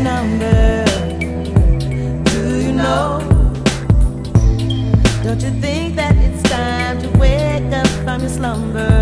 number. Do you know? Don't you think that it's time to wake up from your slumber?